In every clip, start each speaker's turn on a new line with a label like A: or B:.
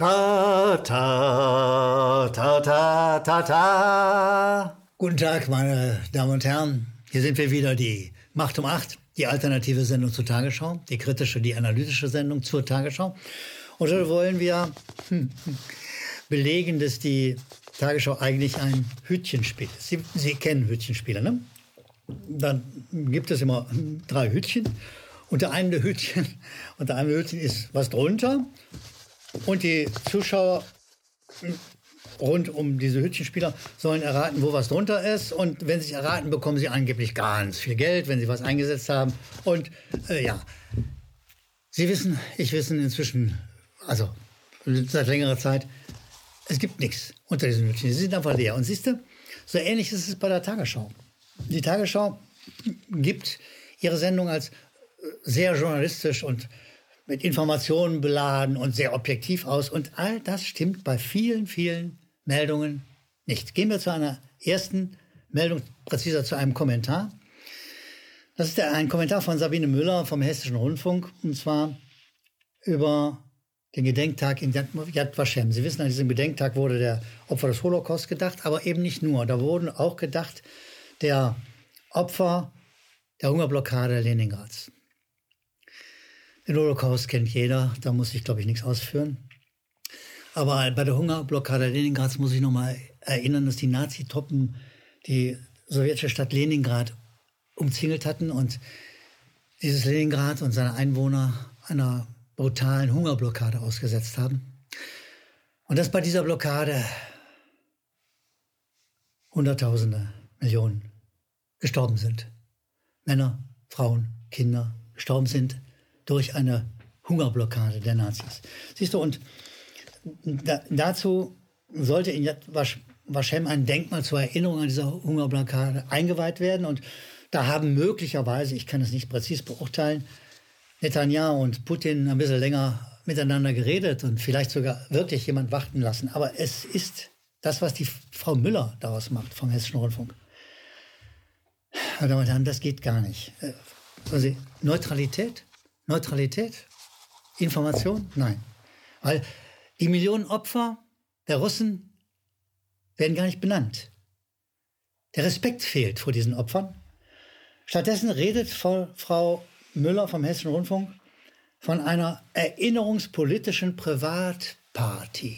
A: Ta, ta, ta, ta, ta, ta. Guten Tag, meine Damen und Herren. Hier sind wir wieder, die Macht um 8, die alternative Sendung zur Tagesschau, die kritische, die analytische Sendung zur Tagesschau. Und heute wollen wir belegen, dass die Tagesschau eigentlich ein Hütchenspiel ist. Sie kennen Hütchenspiele, ne? Dann gibt es immer 3 Hütchen. Unter einem Hütchen ist was drunter. Und die Zuschauer rund um diese Hütchenspieler sollen erraten, wo was drunter ist. Und wenn sie es erraten, bekommen sie angeblich ganz viel Geld, wenn sie was eingesetzt haben. Und Sie wissen, ich wissen inzwischen, also seit längerer Zeit, es gibt nichts unter diesen Hütchen. Sie sind einfach leer. Und siehst du, so ähnlich ist es bei der Tagesschau. Die Tagesschau gibt ihre Sendung als sehr journalistisch und mit Informationen beladen und sehr objektiv aus. Und all das stimmt bei vielen, vielen Meldungen nicht. Gehen wir zu einer ersten Meldung, präziser zu einem Kommentar. Das ist ein Kommentar von Sabine Müller vom Hessischen Rundfunk, und zwar über den Gedenktag in Yad Vashem. Sie wissen, an diesem Gedenktag wurde der Opfer des Holocaust gedacht, aber eben nicht nur. Da wurden auch gedacht der Opfer der Hungerblockade Leningrads. Den Holocaust kennt jeder, da muss ich, glaube ich, nichts ausführen. Aber bei der Hungerblockade Leningrads muss ich noch mal erinnern, dass die Nazitruppen die sowjetische Stadt Leningrad umzingelt hatten und dieses Leningrad und seine Einwohner einer brutalen Hungerblockade ausgesetzt haben. Und dass bei dieser Blockade Hunderttausende, Millionen gestorben sind. Männer, Frauen, Kinder gestorben sind durch eine Hungerblockade der Nazis. Siehst du, und dazu sollte in Yad Vashem ein Denkmal zur Erinnerung an diese Hungerblockade eingeweiht werden. Und da haben möglicherweise, ich kann es nicht präzise beurteilen, Netanyahu und Putin ein bisschen länger miteinander geredet und vielleicht sogar wirklich jemand warten lassen. Aber es ist das, was die Frau Müller daraus macht vom Hessischen Rundfunk. Meine Damen und Herren, das geht gar nicht. Also Neutralität? Information? Nein. Weil die Millionen Opfer der Russen werden gar nicht benannt. Der Respekt fehlt vor diesen Opfern. Stattdessen redet Frau Müller vom Hessischen Rundfunk von einer erinnerungspolitischen Privatparty,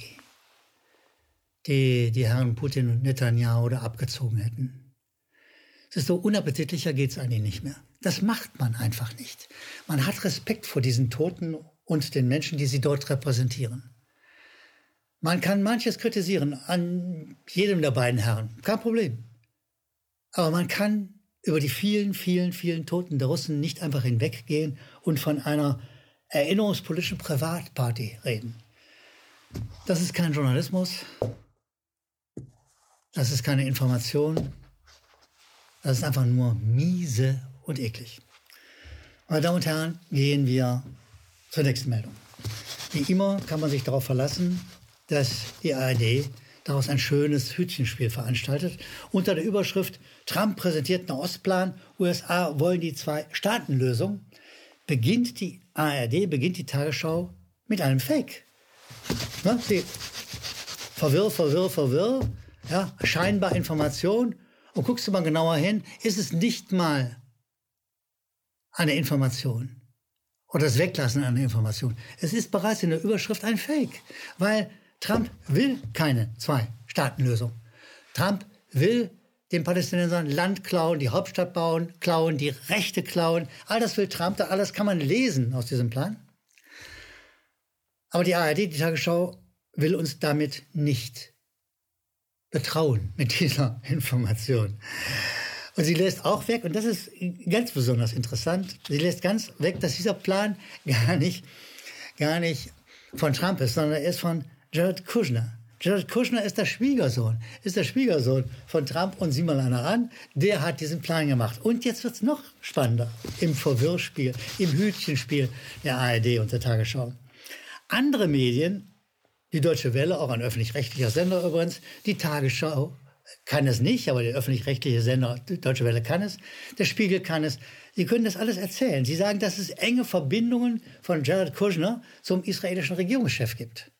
A: die Herren Putin und Netanyahu da abgezogen hätten. Es ist so, unappetitlicher geht es eigentlich nicht mehr. Das macht man einfach nicht. Man hat Respekt vor diesen Toten und den Menschen, die sie dort repräsentieren. Man kann manches kritisieren an jedem der beiden Herren, kein Problem. Aber man kann über die vielen, vielen, vielen Toten der Russen nicht einfach hinweggehen und von einer erinnerungspolitischen Privatparty reden. Das ist kein Journalismus. Das ist keine Information. Das ist einfach nur miese und eklig. Meine Damen und Herren, gehen wir zur nächsten Meldung. Wie immer kann man sich darauf verlassen, dass die ARD daraus ein schönes Hütchenspiel veranstaltet. Unter der Überschrift Trump präsentiert Nahostplan, USA wollen die 2-Staaten-Lösung, beginnt die Tagesschau mit einem Fake. Ne? Verwirr, ja, scheinbar Information. Und guckst du mal genauer hin, ist es nicht mal eine Information oder das Weglassen einer Information. Es ist bereits in der Überschrift ein Fake, weil Trump will keine 2-Staaten-Lösung. Trump will den Palästinensern Land klauen, die Hauptstadt klauen, die Rechte klauen. All das will Trump, alles kann man lesen aus diesem Plan. Aber die ARD, die Tagesschau, will uns damit nicht betrauen mit dieser Information. Und sie lässt auch weg, und das ist ganz besonders interessant, sie lässt ganz weg, dass dieser Plan gar nicht von Trump ist, sondern er ist von Jared Kushner. Jared Kushner ist der Schwiegersohn von Trump, und sieh mal einer an, der hat diesen Plan gemacht. Und jetzt wird es noch spannender im Verwirrspiel, im Hütchenspiel der ARD und der Tagesschau. Andere Medien, die Deutsche Welle, auch ein öffentlich-rechtlicher Sender übrigens, die Tagesschau kann es nicht, aber der öffentlich-rechtliche Sender, die Deutsche Welle kann es, der Spiegel kann es. Sie können das alles erzählen. Sie sagen, dass es enge Verbindungen von Jared Kushner zum israelischen Regierungschef gibt.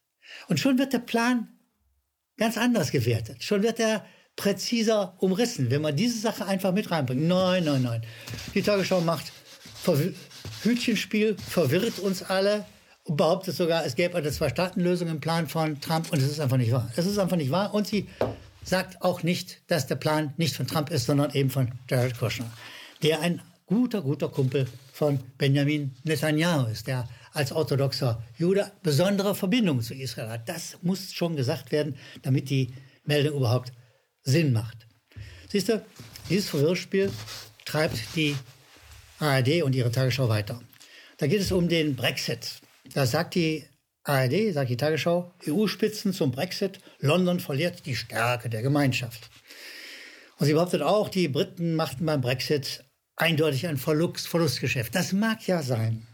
A: Und schon wird der Plan ganz anders gewertet. Schon wird er präziser umrissen, wenn man diese Sache einfach mit reinbringt. Nein. Die Tagesschau macht Hütchenspiel, verwirrt uns alle und behauptet sogar, es gäbe eine Zwei-Staaten-Lösung im Plan von Trump und es ist einfach nicht wahr. Es ist einfach nicht wahr und sie sagt auch nicht, dass der Plan nicht von Trump ist, sondern eben von Jared Kushner, der ein guter Kumpel von Benjamin Netanyahu ist, der als orthodoxer Jude besondere Verbindungen zu Israel hat. Das muss schon gesagt werden, damit die Meldung überhaupt Sinn macht. Siehst du, dieses Verwirrspiel treibt die ARD und ihre Tagesschau weiter. Da geht es um den Brexit. Da sagt die ARD, sagt die Tagesschau, EU-Spitzen zum Brexit, London verliert die Stärke der Gemeinschaft. Und sie behauptet auch, die Briten machten beim Brexit eindeutig ein Verlustgeschäft. Das mag ja sein.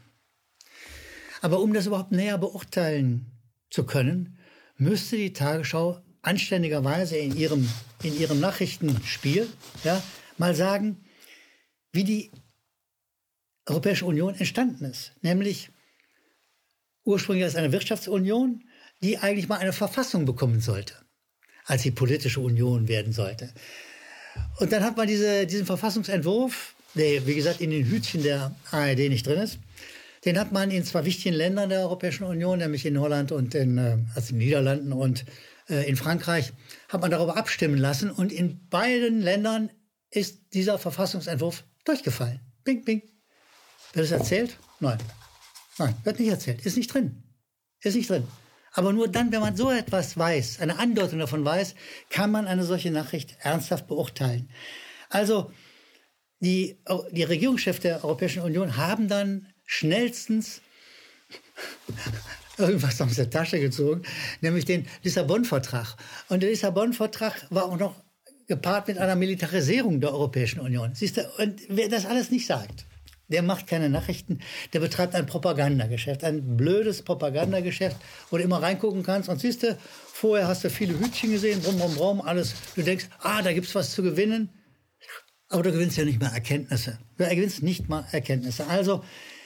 A: Aber um das überhaupt näher beurteilen zu können, müsste die Tagesschau anständigerweise in ihrem Nachrichtenspiel mal sagen, wie die Europäische Union entstanden ist. Nämlich ursprünglich als eine Wirtschaftsunion, die eigentlich mal eine Verfassung bekommen sollte, als die politische Union werden sollte. Und dann hat man diesen Verfassungsentwurf, der wie gesagt in den Hütchen der ARD nicht drin ist, den hat man in 2 wichtigen Ländern der Europäischen Union, nämlich in Holland und in den Niederlanden und in Frankreich, hat man darüber abstimmen lassen. Und in beiden Ländern ist dieser Verfassungsentwurf durchgefallen. Bing, bing. Wird es erzählt? Nein, wird nicht erzählt. Ist nicht drin. Aber nur dann, wenn man so etwas weiß, eine Andeutung davon weiß, kann man eine solche Nachricht ernsthaft beurteilen. Also die Regierungschefs der Europäischen Union haben dann schnellstens irgendwas aus der Tasche gezogen, nämlich den Lissabon-Vertrag. Und der Lissabon-Vertrag war auch noch gepaart mit einer Militarisierung der Europäischen Union. Siehst du, und wer das alles nicht sagt, der macht keine Nachrichten, der betreibt ein Propagandageschäft, ein blödes Propagandageschäft, wo du immer reingucken kannst und siehst du, vorher hast du viele Hütchen gesehen, brumm, alles. Du denkst, da gibt's was zu gewinnen, aber du gewinnst ja nicht mal Erkenntnisse. Du gewinnst nicht mal Erkenntnisse. Also,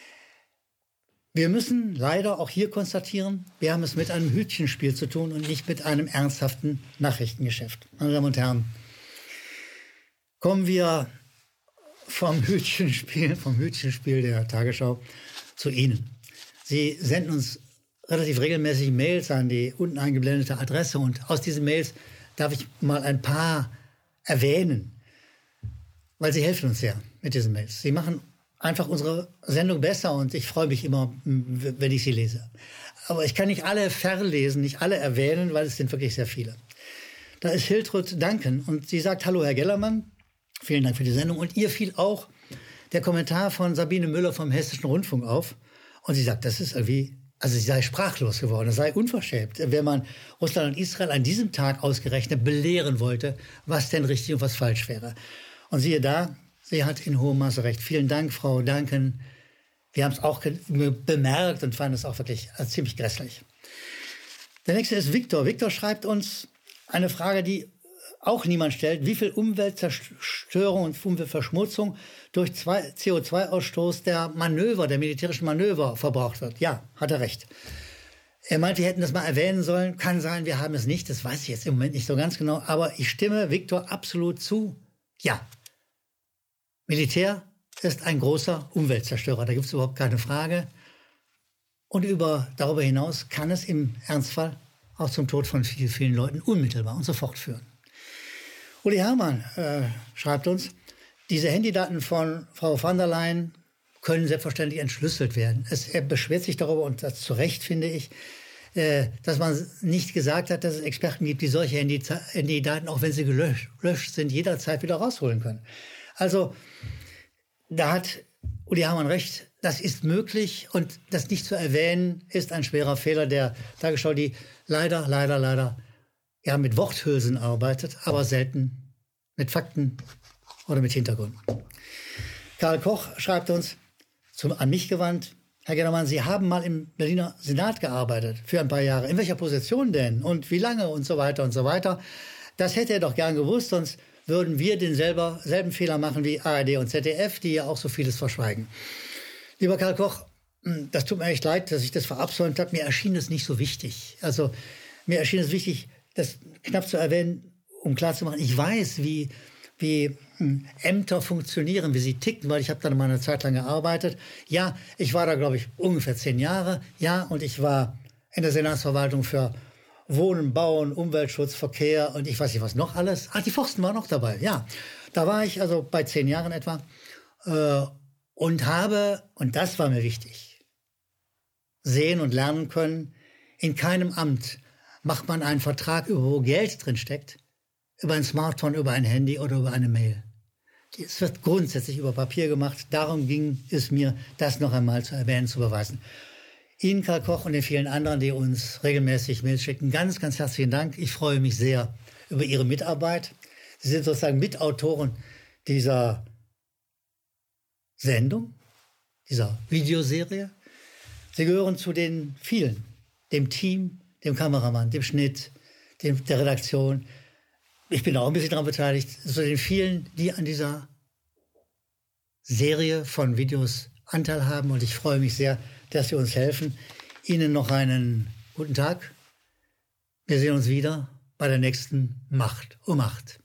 A: wir müssen leider auch hier konstatieren, wir haben es mit einem Hütchenspiel zu tun und nicht mit einem ernsthaften Nachrichtengeschäft. Meine Damen und Herren, kommen wir vom Hütchenspiel der Tagesschau zu Ihnen. Sie senden uns relativ regelmäßig Mails an die unten eingeblendete Adresse und aus diesen Mails darf ich mal ein paar erwähnen, weil sie helfen uns sehr mit diesen Mails. Sie machen einfach unsere Sendung besser und ich freue mich immer, wenn ich sie lese. Aber ich kann nicht alle verlesen, nicht alle erwähnen, weil es sind wirklich sehr viele. Da ist Hiltrud Duncan und sie sagt, hallo Herr Gellermann, vielen Dank für die Sendung. Und ihr fiel auch der Kommentar von Sabine Müller vom Hessischen Rundfunk auf. Und sie sagt, das ist irgendwie, also sie sei sprachlos geworden, es sei unverschämt, wenn man Russland und Israel an diesem Tag ausgerechnet belehren wollte, was denn richtig und was falsch wäre. Und siehe da, sie hat in hohem Maße recht. Vielen Dank, Frau Duncan. Wir haben es auch bemerkt und fanden es auch wirklich ziemlich grässlich. Der nächste ist Viktor. Viktor schreibt uns eine Frage, die auch niemand stellt. Wie viel Umweltzerstörung und Umweltverschmutzung durch CO2-Ausstoß der militärischen Manöver verbraucht wird? Ja, hat er recht. Er meint, wir hätten das mal erwähnen sollen. Kann sein, wir haben es nicht. Das weiß ich jetzt im Moment nicht so ganz genau. Aber ich stimme Viktor absolut zu. Ja. Militär ist ein großer Umweltzerstörer. Da gibt es überhaupt keine Frage. Und darüber hinaus kann es im Ernstfall auch zum Tod von vielen, vielen Leuten unmittelbar und sofort führen. Uli Herrmann schreibt uns, diese Handydaten von Frau van der Leyen können selbstverständlich entschlüsselt werden. Er beschwert sich darüber, und das zu Recht, finde ich, dass man nicht gesagt hat, dass es Experten gibt, die solche Handydaten, auch wenn sie gelöscht sind, jederzeit wieder rausholen können. Also da hat Uli Herrmann recht, das ist möglich und das nicht zu erwähnen, ist ein schwerer Fehler der Tagesschau, die leider ja, mit Worthülsen arbeitet, aber selten mit Fakten oder mit Hintergrund. Karl Koch schreibt uns, an mich gewandt, Herr Gellermann, Sie haben mal im Berliner Senat gearbeitet, für ein paar Jahre. In welcher Position denn? Und wie lange? Und so weiter und so weiter. Das hätte er doch gern gewusst, sonst würden wir denselben Fehler machen wie ARD und ZDF, die ja auch so vieles verschweigen. Lieber Karl Koch, das tut mir echt leid, dass ich das verabsäumt habe. Mir erschien es nicht so wichtig. Also mir erschien es wichtig, das knapp zu erwähnen, um klarzumachen, ich weiß, wie Ämter funktionieren, wie sie ticken, weil ich habe da mal eine Zeit lang gearbeitet. Ja, ich war da, glaube ich, ungefähr 10 Jahre. Ja, und ich war in der Senatsverwaltung für Wohnen, Bauen, Umweltschutz, Verkehr und ich weiß nicht, was noch alles. Die Forsten waren noch dabei, ja. Da war ich also bei 10 Jahren etwa und habe, und das war mir wichtig, sehen und lernen können, in keinem Amt macht man einen Vertrag, wo Geld drin steckt, über ein Smartphone, über ein Handy oder über eine Mail. Es wird grundsätzlich über Papier gemacht. Darum ging es mir, das noch einmal zu erwähnen, zu beweisen. Ihnen, Karl Koch, und den vielen anderen, die uns regelmäßig Mails schicken, ganz, ganz herzlichen Dank. Ich freue mich sehr über Ihre Mitarbeit. Sie sind sozusagen Mitautoren dieser Sendung, dieser Videoserie. Sie gehören zu den vielen, dem Team, dem Kameramann, dem Schnitt, der Redaktion. Ich bin auch ein bisschen daran beteiligt, zu den vielen, die an dieser Serie von Videos Anteil haben. Und ich freue mich sehr, dass Sie uns helfen. Ihnen noch einen guten Tag. Wir sehen uns wieder bei der nächsten Macht um Macht.